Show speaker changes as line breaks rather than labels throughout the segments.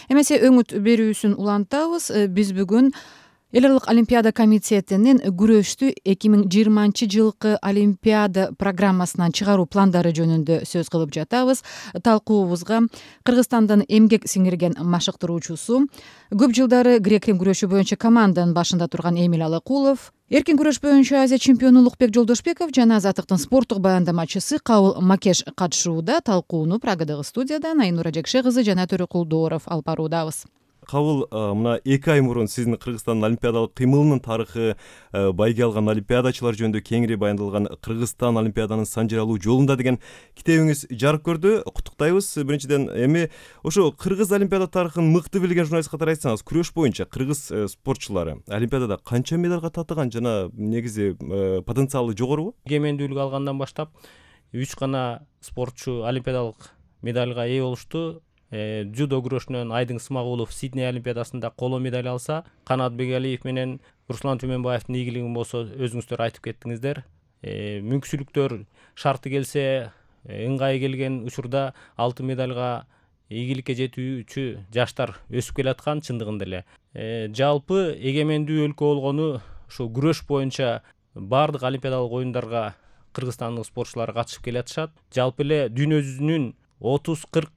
Эмесе өңүт берүүсүн улантабыз. Биз бүгүн Эл аралык олимпиада комитетинин күрөштү 2020 жылкы олимпиада программасынан чыгаруу пландары жөнүндө сөз кылып жатабыз. Талкуубузга Кыргызстандын эмгек сиңирген машыктыруучусу, көп жылдары грек-рим күрөшү боюнча команданын башында турган Эмиль Алыкулов, эркин күрөш боюнча Азия чемпиону Улукбек Жолдошбеков жана Азаттыктын спорттук баяндамачысы Кабыл Макеш катышууда. Талкууну Прагадагы студиядан Айнура Жекше кызы жана Төрөкулдууров алып баруудабыз.
Кабыл, мына 2 ай мурун сиздин Кыргызстандын олимпиадалык кыймылынын тарыхы, байге алган олимпиадачылар жөнүндө кеңири баяндалган Кыргызстан олимпиаданын санжыралуу жолунда деген китебиңиз жарык көрдү. Куттуктайбыз. Биринчиден, эми ошо кыргыз олимпиада тарыхын мыкты билген журналист катары айтсаңыз, күрөш боюнча кыргыз спортчулары олимпиадада канча медалга татыган жана негизи потенциалы жогорубу?
Эгемендүүлүк алгандан баштап 3 гана спортчу олимпиадалык медальга ээ болушту. Дзюдо күрөшүнөн Айдын Смагулов Сидней олимпиадасында коло медаль алса, Канат Бегалиев менен Руслан Түменбаевдин ийгилигин болсо өзүңүздөр айтып кеттиңиздер. Мүмкүнчүлүктөр шарты келсе, ыңгай келген учурда алтын медальга ийгиликке жетүүчү жаштар өсүп келаткан чындыгында эле. Жалпы эгемендүү өлкө болгону ошо күрөш боюнча бардык олимпиадалык оюндарга кыргызстандык спортчулар катышып келатышат. Жалпы эле дүйнө жүзүнүн 30-40%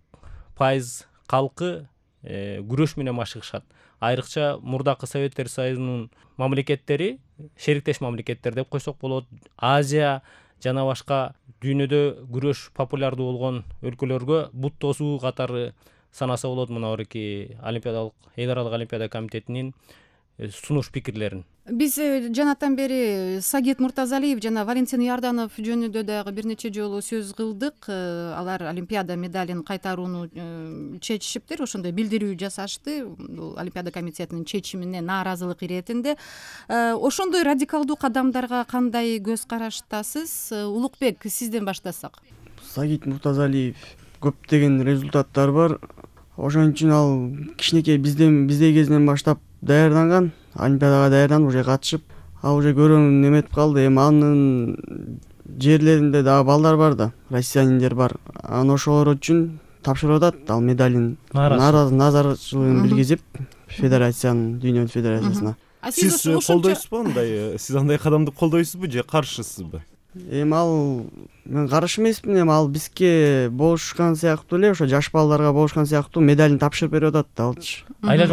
калкы күрөш менен машыгышат. Айрыкча мурдакы Советтер Союзунун мамлекеттери, шериктеш мамлекеттер деп койсок болот, Азия жана башка дүйнөдө күрөш популярдуу болгон өлкөлөргө бут тосуу катары санаса болот мына орки олимпиадалык эл аралык олимпиада комитетинин сунуш пикирлерин.
Биз жанатан бери Сагит Муртазалиев жана Валентин Ярданов жөнүндө дагы бир нече жолу сөз кылдык. Алар олимпиада медалин кайтарууну чечишиптир, ошондой билдирүү жасашты. Бул олимпиада комитетинин чечимине нааразылык иретинде. Ошондой радикалдуу кадамдарга кандай көз караштасыз? Улукбек, сизден баштасак.
Сагит Муртазалиев көптөгөн результаттар бар. Ошон үчүн ал кичинекей биздей кезинен баштап даярданган, олимпиадага даярданып уже катышып, уже көрүүнү неметип калды. Эми анын жерлеринде дагы балдар бар да, россияниндер бар. Аны ошолор үчүн тапшырып атат ал медалин. Наразычылыгын билгизип федерациянын, дүйнө федерациясына.
Сиз колдойсузбу андай? Сиз андай кадамды колдойсузбу же каршысызбы?
Эми ал мен каршы эмесмин, эми ал бизге болушкан сыяктуу эле, ошо жаш балдарга болушкан сыяктуу медалин тапшырып берип атат да алчы.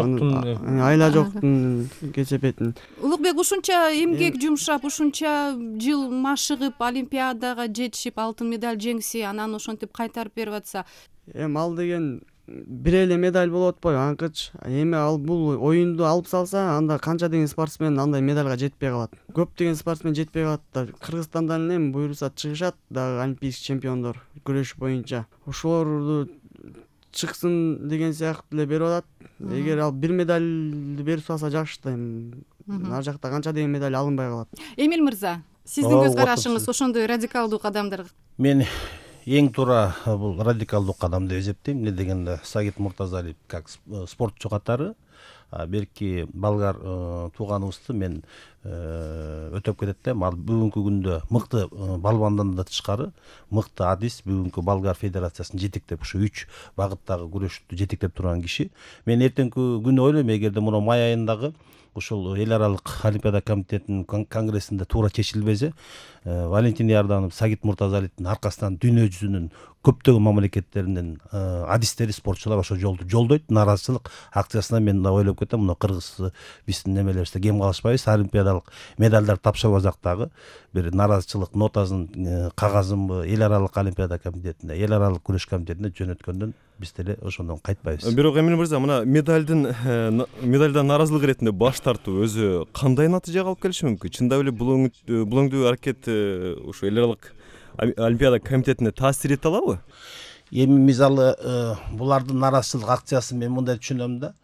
Айла жоктун кесепетин.
Улукбек, ушунча эмгек жумшап, ушунча жыл машыгып, олимпиадага жетишип, алтын медаль жеңси, анан ошентип кайтарып берип атса.
Эми ал деген бир эле медаль болуп атпайбы анкычы. Эми ал бул оюнду алып салса, анда канча деген спортсмен андай медальга жетпей калат. Көптөгөн спортсмен жетпей калат да. Кыргызстандан эми буюрса чыгышат дагы олимпийский чемпиондор күрөш боюнча. Ошолорду чыксын деген сыяктуу эле берип атат. Эгер ал бир медальды берип салса жакшы да. Ар жакта канча деген медаль алынбай калат.
Эмиль мырза, сиздин көз карашыңыз ошондой радикалдуу кадамдарга?
Мен эң туура бул радикалдуу кадам деп эсептейм. Не дегенде Сагит Муртазалиев как спортчу катары берки болгар тууганыбызды мен өтөп кетет да. Ал бүгүнкү күндө мыкты балбандан да тышкары мыкты адис бүгүнкү болгар федерациясын жетектеп, ушу 3 багыттагы күрөштү жетектеп турган киши. Мен эртеңки күнү ойлойм, эгерде муну май айындагы ушул эл аралык олимпиада комитетинин конгрессинде туура чечилбесе, Валентин Ярданов, Сагит Муртазалиевдин аркасынан дүйнө жүзүнүн көптөгөн мамлекеттеринин адистери, спортчулар ошол жолду жолдойт. Нааразычылык акциясына мен да ойлоп кетем, мына кыргыз биздин немелерибизде кем калышпайбыз, олимпиадалык медальдар тапшырбасак дагы бир нааразычылык нотасын, кагазынбы эл аралык олимпиада комитетине, эл аралык күрөш комитетине жөнөткөндөн биз деле ошондон кайтпайбыз.
Бирок Эмиль мырза, мына медальдан нааразылык иретинде баш тартуу өзү кандай натыйжага алып келиши мүмкүн? Чындап эле булоңдуу аракет ушу эл аралык олимпиада комитетине таасир эте алабы?
Эми мисалы булардын нааразычылык акциясын мен мындай түшүнөм да.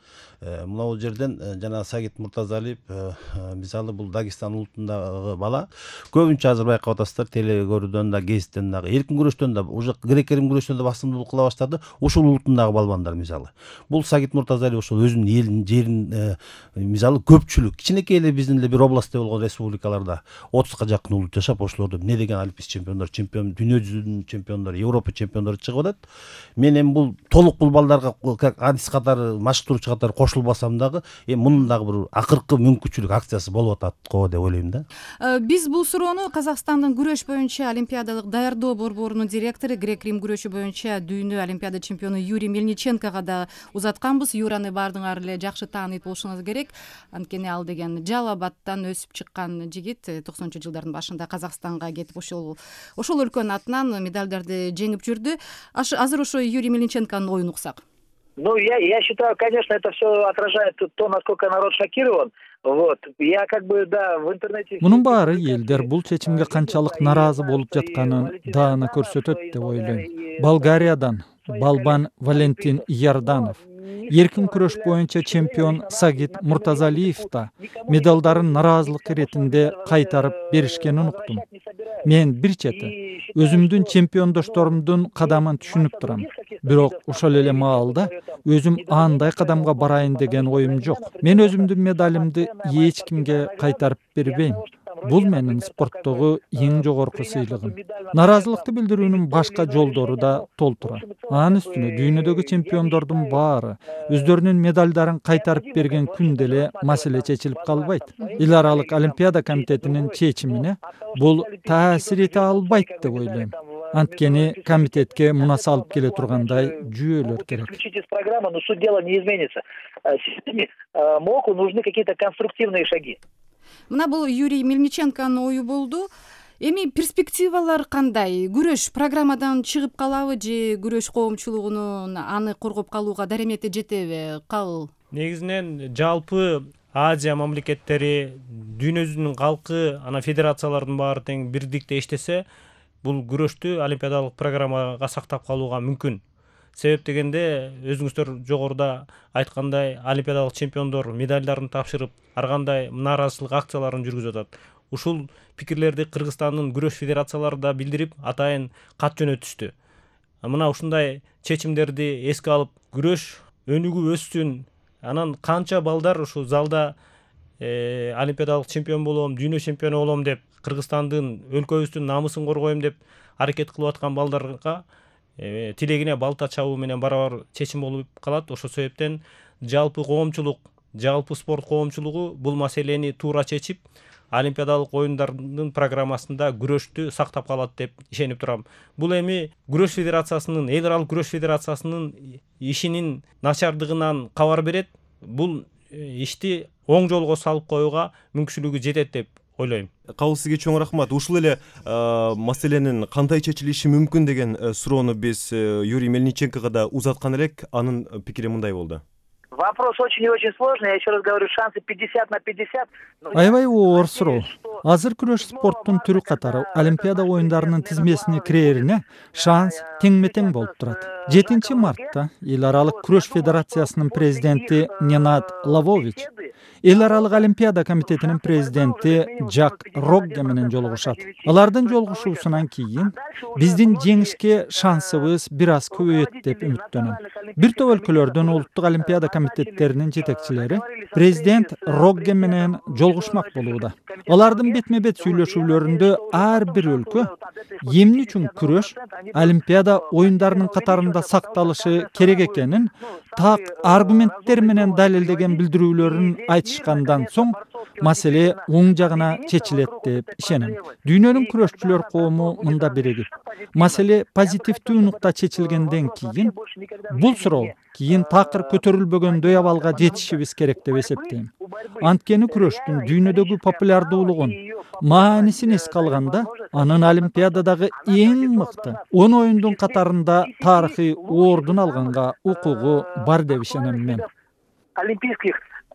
Мына жерден жана Сагит Муртазалиев мисалы бул Дагестан улутундагы бала көбүнчө азыр байкап атасыздар, теле көрүүдөн да, гезиттен дагы, эркин күрөштөн да, уже грек-рим күрөштөн да басымдуулук кыла баштады. Ушул улутундагы балбандар мисалы. Бул Сагит Муртазалиев ошол өзүнүн элин, жерин мисалы көпчүлүк кичинекей эле биздин эле бир областта болгон республикаларда 30га жакын улут жашап, ошолордо эмне деген олимпийский чемпиондор, дүйнө жүзүнүн чемпиондору, Европа чемпиондору чыгып атат. Мен эми бул толук бул балдарга как адис катары, машыктыруучу катары кошулбасам дагы, эми мунун дагы бир акыркы мүмкүнчүлүк акциясы болуп атат го деп ойлойм да.
Биз бул суроону Казакстандын күрөш боюнча олимпиадалык даярдоо борборунун директору, грек-рим күрөшү боюнча дүйнө олимпиада чемпиону Юрий Мельниченкого да узатканбыз. Юраны баардыгыңар эле жакшы тааныйт болушуңуз керек. Анткени ал деген Жалал Абадтан өсүп чыккан жигит 90-чы жылдардын башында Казакстанга кетип ошол өлкөнүн атынан медалдарды жеңип жүрдү. Азыр ошо Юрий Мельниченконун оюн уксак.
Ну, я считаю, конечно, это все отражает то, насколько народ шокирован. Вот. Я как бы, да, в интернете...
Мунун баары элдер бул чечимге канчалык наразы болуп жатканын даана көрсөтөт деп ойлойм. Болгариядан балбан Валентин Ярданов, эркин күрөш боюнча чемпион Сагит Муртазалиев да медалдарын наразылык иретинде кайтарып беришкенин уктум. Мен бир чети өзүмдүн чемпиондошторумдун кадамын түшүнүп турам. Бирок ошол эле маалда өзүм андай кадамга барайын деген оюм жок. Мен өзүмдүн медалимди эч кимге кайтарып бербейм. Бул менин спорттогу эң жогорку сыйлыгым. Наразылыкты билдирүүнүн башка жолдору да толтура. Анын үстүнө дүйнөдөгү чемпиондордун баары өздөрүнүн медалдарын кайтарып берген күндө эле маселе чечилип калбайт. Эл аралык олимпиада комитетинин чечимине бул таасир эте албайт деп ойлойм. Анткени комитетке мунасы алып келе тургандай жүйөлөр керек.
Исключить из программы, но суть дела не изменится. Системе МОКу нужны какие-то конструктивные шаги.
Мына бул Юрий Мельниченконун ою болду. Эми перспективалар кандай? Күрөш программадан чыгып калабы же күрөш коомчулугунун аны коргоп калууга даремети жетеби? Кабыл?
Негизинен жалпы Азия мамлекеттери, дүйнө жүзүнүн калкы, ана федерациялардын баары тең бирдикте иштесе, бул күрөштү олимпиадалык программага сактап калууга мүмкүн. Себеп дегенде өзүңүздөр жогоруда айткандай олимпиадалык чемпиондор медалдарын тапшырып, ар кандай нааразычылык акцияларын жүргүзүп атат. Ушул пикирлерди Кыргызстандын күрөш федерациялары да билдирип, атайын кат жөнөтүштү. Мына ушундай чечимдерди эске алып, күрөш өнүгүп өссүн. Анан канча балдар ушул залда олимпиадалык чемпион болом, дүйнө чемпиону болом деп, Кыргызстандын, өлкөбүздүн намысын коргоюм деп аракет кылып аткан балдарга тилегине балта чабуу менен барабар чечим болуп калат. Ошол себептен жалпы коомчулук, жалпы спорт коомчулугу бул маселени туура чечип, олимпиадалык оюндардын программасында күрөштү сактап калат деп ишенип турам. Бул эми күрөш федерациясынын, эл аралык күрөш федерациясынын ишинин начардыгынан кабар берет. Бул ишти оң жолго салып коюуга мүмкүнчүлүгү жетет деп ойлойм.
Кабыл сизге чоң рахмат. Ушул эле маселенин кандай чечилиши мүмкүн деген суроону биз Юрий Мельниченкого да узаткан элек. Анын пикири мындай болду.
Вопрос очень и очень сложный. Я еще раз говорю, шансы 50/50.
Аябай оор суроо. Азыр күрөш спорттун түрү катары Олимпиада оюндарынын тизмесине кирерине шанс тең-метең болуп турат. 7 мартта эл аралык күрөш федерациясынын президенти Ненад Лавович эл аралык Олимпиада комитетинин президенти Жак Рогге менен жолугушат. Алардын жолугушуусунан кийин биздин жеңишке шансыбыз бир аз көбөйөт деп үмүттөнөм. Бир топ өлкөлөрдүн улуттук олимпиада комитеттеринин жетекчилери президент Рогге менен жолугушмак болууда. Алардын бетме-бет сүйлөшүүлөрүндө ар бир өлкө эмне үчүн күрөш олимпиада оюндарынын катарында сакталышы керек экенин так аргументтер менен далилдеген билдирүүлөрүн айтышкандан соң маселе оң жагына чечилет деп ишенем. Дүйнөнүн күрөшчүлөр коому мында биригип, маселе позитивдүү нукта чечилгенден кийин бул суроо кийин такыр көтөрүлбөгөндөй абалга жетишибиз керек деп эсептейм. Анткени күрөштүн дүйнөдөгү популярдуулугун, маанисин эске алганда, анын олимпиададагы эң мыкты 10 оюндун катарында тарыхый ордун алганга укугу бар деп ишенем мен.
Олимпийских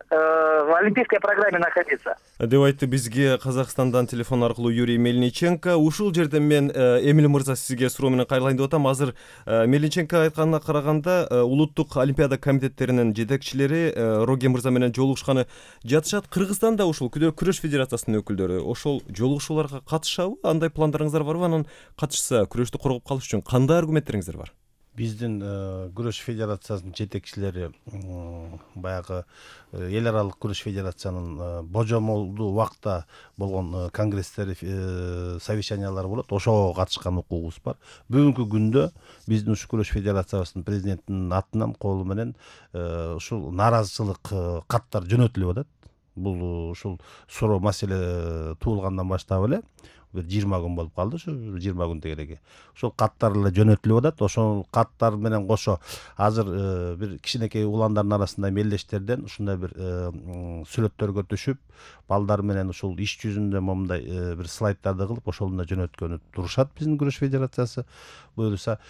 в олимпийской программе находиться.
деп айтты бизге Казакстандан телефон аркылуу Юрий Мельниченко. Ушул жерден мен Эмиль мырза сизге суроо менен кайрылайын деп атам. Азыр Мельниченко айтканына караганда улуттук олимпиада комитеттеринин жетекчилери Роге мырза менен жолугушканы жатышат. Кыргызстанда ушул күрөш федерациясынын өкүлдөрү ошол жолугушууларга катышабы? Андай пландарыңыздар барбы? Анан катышса күрөштү коргоп калыш үчүн кандай аргументериңиздер бар?
Биздин күрөш федерациясынын жетекчилери баягы эл аралык күрөш федерациянын божомолдуу убакта болгон конгресстери, совещаниялары болот. Ошого катышкан укугубуз бар. Бүгүнкү күндө биздин ушул күрөш федерациясынын президентинин атынан колу менен ушул нааразычылык каттар жөнөтүлүп атат. Бул ушул суроо маселе туулгандан баштап эле бир 20 күн болуп калды, ушу 20 күн тегереги. Ошол каттар эле жөнөтүлүп атат. Ошол каттар менен кошо азыр бир кичинекей уландардын арасында мелдештерден ушундай бир сүрөттөргө түшүп, балдар менен ушул иш жүзүндө момундай бир слайдтарды кылып, ошолун да жөнөткөнү турушат биздин күрөш федерациясы. Буюрса,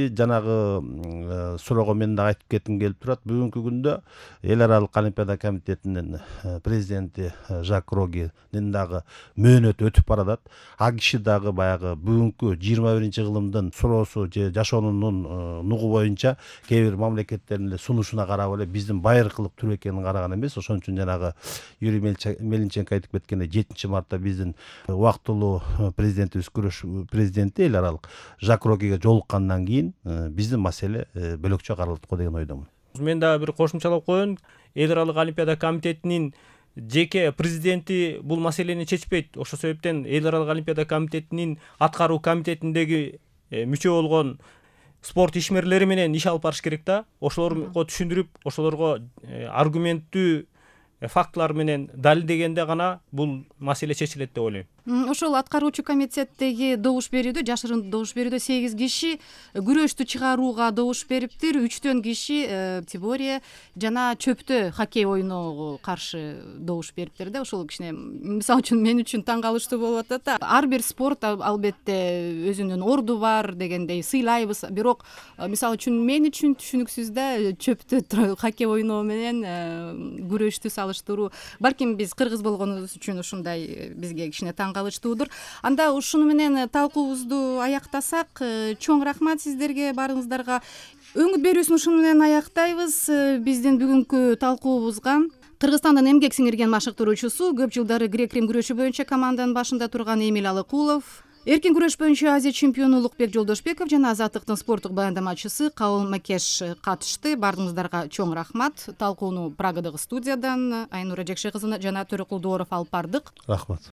жанагы суроого мен да айтып кетким келип турат. Бүгүнкү күндө эл аралык олимпиада комитетинин президенти Жак Рогинин дагы мөөнөтү өтүп баратат. А киши дагы баягы бүгүнкү 21-кылымдын суроосу же жашоонун нугу боюнча кээ бир мамлекеттердин эле сунушуна карап эле биздин байыркылык түр экенин караган эмес. Ошон үчүн жанагы Юрий Мельниченко айтып кеткендей 7-мартта биздин убактылуу президентибиз, күрөш президенти эл аралык Жак Рогиге жолуккандан кийин биздин маселе бөлөкчө каралат го деген ойдомун.
Мен дагы бир кошумчалап коеюн. Эл аралык олимпиада комитетинин жеке президенти бул маселени чечпейт. Ошол себептен эл аралык олимпиада комитетинин аткаруу комитетиндеги мүчө болгон спорт ишмерлери менен иш алып барыш керек да. Ошолорго түшүндүрүп, ошолорго аргументтүү фактылар менен далилдегенде гана бул маселе чечилет деп ойлойм.
Ошол аткаруучу комитеттеги добуш берүүдө, жашырын добуш берүүдө 8 киши күрөштү чыгарууга добуш бериптир. 3төн киши теория жана чөптө хоккей ойноого каршы добуш бериптир да. Ошол кичине мисалы үчүн мен үчүн таң калыштуу болуп атат да. Ар бир спорт албетте өзүнүн орду бар дегендей сыйлайбыз. Бирок мисалы үчүн мен үчүн түшүнүксүз да чөптө хоккей ойноо менен күрөштү салыштыруу. Балким биз кыргыз болгонубуз үчүн ушундай бизге кичине калыштуудур. Анда ушуну менен талкуубузду аяктасак, чоң рахмат сиздерге, баарыңыздарга. Өңүт берүүсүн ушуну менен аяктайбыз. Биздин бүгүнкү талкуубузга Кыргызстандын эмгек сиңирген машыктыруучусу, көп жылдары грек-рим күрөшү боюнча команданын башында турган Эмиль Алыкулов, эркин күрөш боюнча Азия чемпиону Улукбек Жолдошбеков жана азаттыктын спорттук баяндамачысы Кабыл Макеш катышты. Баарыңыздарга чоң рахмат. Талкууну Прагадагы студиядан Айнура Жекше кызы жана Төрөкул Дооров алып бардык.
Рахмат.